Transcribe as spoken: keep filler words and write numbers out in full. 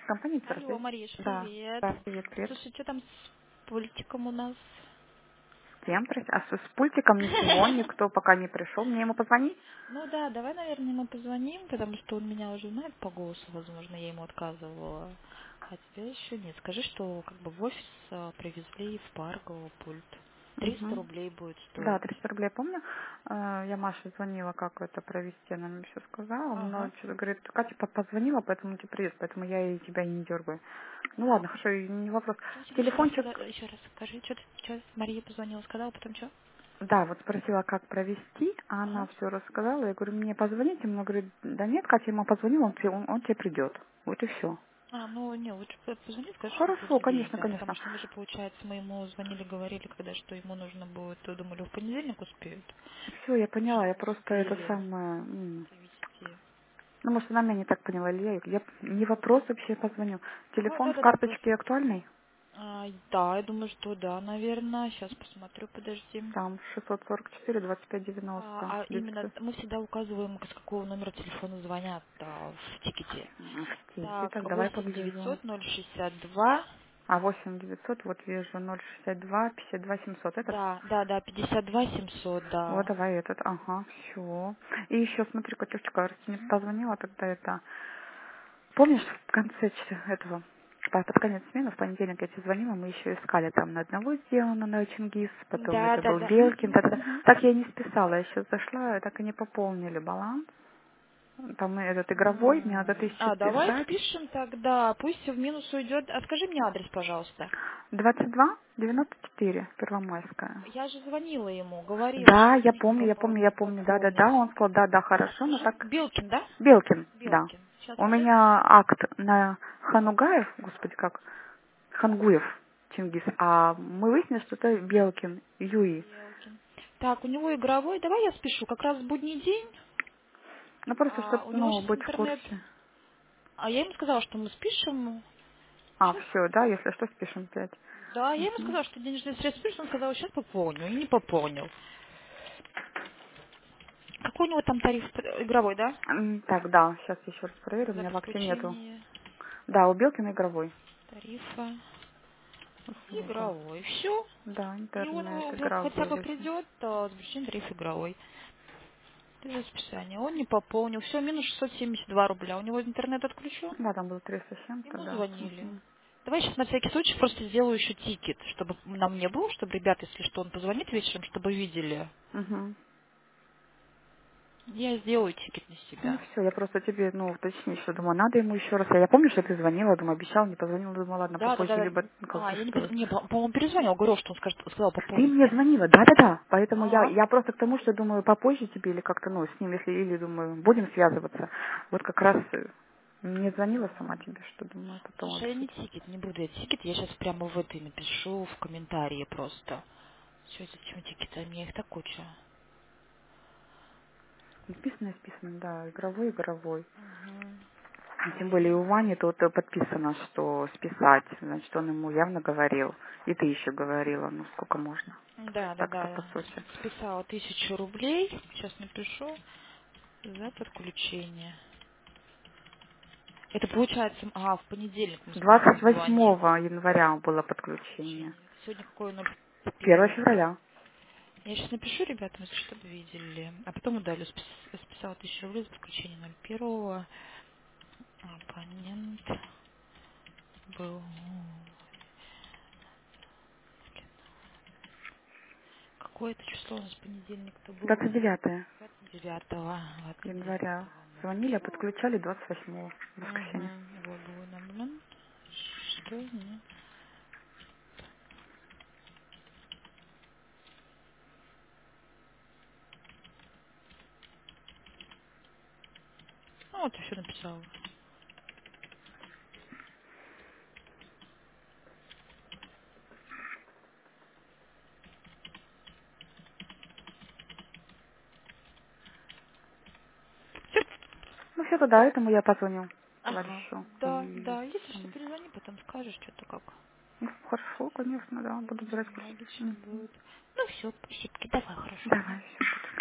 Компания Алло, Интерфейс. Мариш, Да. привет. Да, привет, привет. Слушай, что там с пультиком у нас? С кем, прости? А с, с пультиком ничего, никто пока не пришел. Мне ему позвонить? Ну да, давай, наверное, ему позвоним, потому что он меня уже знает по голосу, возможно, я ему отказывала. А тебя еще нет. Скажи, что как бы в офис а, привезли в Паргово пульт. Триста Угу. рублей будет Да, стоить. триста рублей, помню. Э, Я Маше звонила, как это провести, она мне все сказала. Но Ага. что-то говорит, Катя по- позвонила, поэтому тебе привет, поэтому я и тебя и не дергаю. Ну ладно, хорошо, и не вопрос. Что тебе еще раз Телефончик, сказала? Еще раз скажи, что ты, что Мария позвонила, сказала, потом что? да, вот спросила, как провести, а она Ага. все рассказала. Я говорю, мне позвоните, она говорит, да нет, Катя ему позвонила, он, тебе- он, он тебе придет. Вот и все. А, ну не, лучше бы позвони, скажи, что в Хорошо, будний, конечно, да, конечно. потому что мы же, получается, мы ему звонили, говорили, когда что ему нужно будет, то думали, в понедельник успеют, Все, я что поняла, я не просто это успели самое... м, привезти. Ну, может, она меня не так поняла, или я, я не вопрос вообще я позвоню. Ага, Телефон в да-да-да, просто. карточке актуальный? А, да, я думаю, что да, наверное. Сейчас посмотрю, подожди. Там шестьсот сорок четыре двадцать пять девяносто. А, а именно Детский. мы всегда указываем, с какого номера телефона звонят а, в тикете. М, В тихий. Так, Так, давай восемь погляжу. девятьсот ноль шестьдесят два. А восемь девятьсот, вот вижу, ноль шестьдесят два пятьдесят два семьсот. Этот? Да, да, да, пятьдесят два семьсот, Вот, да. давай этот. Ага, все. И еще, смотри, Катюшечка, раз ты мне позвонила, тогда это... Помнишь, в конце ч- этого, под под конец смены, в понедельник я тебе звонила, мы еще искали там на одного сделано, на Чингис, потом Да, это да, был да. Мгм, Белкин, мгм, та-та-та. мгм. Так я и не списала, я сейчас зашла, так и не пополнили баланс. Там этот игровой, мне надо М, тысячу А, давай списать. спишем тогда, пусть в минус уйдет. А скажи мне адрес, пожалуйста. двадцать два девяносто четыре, Первомайская. Я же звонила ему, говорила, Да, что я извините, помню, я попо- помню, я не помню, да-да-да, пополнить. он сказал, да-да, хорошо, но Скажи, так... Белкин, да? Белкин, да. Белкин. Сейчас, У подожди. меня акт на Ханугаев, господи, как? Хангуев, Чингис, а мы выяснили, что это Белкин, Юи. Белкин. Так, у него игровой, давай я спешу, как раз в будний день. Ну, просто, чтобы, А, у него ну, сейчас быть в интернет. курсе. А я ему сказала, что мы спишем. А, Сейчас. все, да, если что, спишем пять. Да, я ему Угу. сказала, что денежные средства спишем. Он сказал, сейчас пополню. И не пополнил. Какой у него там тариф э, игровой, да? М, Так, да, сейчас еще раз проверю, у За меня в акте нету. подключение Да, у Белкина игровой. тарифа. Услуга. Игровой. Все. Да, И он интернет, э, вот хотя игровой, бы восемь. придет, а запрещен тариф игровой. Это расписание. Он не пополнил. Все, минус шестьсот семьдесят два рубля. У него интернет отключен. Да, там было триста с чем-то, Ему да. звонили. Угу. Давай сейчас на всякий случай просто сделаю еще тикет, чтобы на мне был, чтобы ребята, если что, он позвонит вечером, чтобы видели. Угу. Я сделаю тикет на Ну себя. все, я просто тебе, ну, уточнить, что думаю, надо ему еще раз. Я, я помню, что ты звонила, думаю, обещал, не позвонила, думаю, ладно, Да, да, попозже, да. да. либо, ну, как А, бы, я не, что... перез- не, по- по-моему, перезвонил, говорил, что он скажет, сказал Ты пополнить, мне нет? звонила, да-да-да, поэтому я, А, я просто к тому, что думаю, попозже тебе или как-то, ну, с ним, если, или, думаю, будем связываться. Вот как раз э, не звонила сама тебе, что, думаю, потом слушай, я не обсудим. тикет, не буду я тикет, я сейчас прямо в этой напишу в комментарии просто. Все, зачем тикеты? У меня их так куча. Списано, списано, да, игровой, игровой. Угу. И тем А, более и- у Вани тут э, подписано, что списать, значит, он ему явно говорил. И ты еще говорила, ну, сколько можно. Да, да, Так-то, по да. сути. Списала тысячу рублей. Сейчас напишу за подключение. Это получается, а, в понедельник мы сможем двадцать звонить. восьмого января было подключение. Подключение. Сегодня какое ноль первого первое. февраля. Я сейчас напишу ребятам, если чтобы видели. А потом удалю. Спис- Списала тысячу рублей за подключение ноль первого. Абонент был... Какое это число у нас понедельник-то был? двадцать девятого двадцать девятого. двадцать января. девятого ноль Звонили, а первого. подключали двадцать восьмого в воскресенье. Угу. Вот был обмен. Что не... Ну, вот еще написала. Ну все, тогда этому я позвоню Ага. товарищу. Да, И да. Если что, там- перезвони, потом скажешь что-то как. ну, хорошо, конечно, да, Как буду брать курс. логично Мгм. будет. Ну все, спасибо. Давай, хорошо. Давай, все.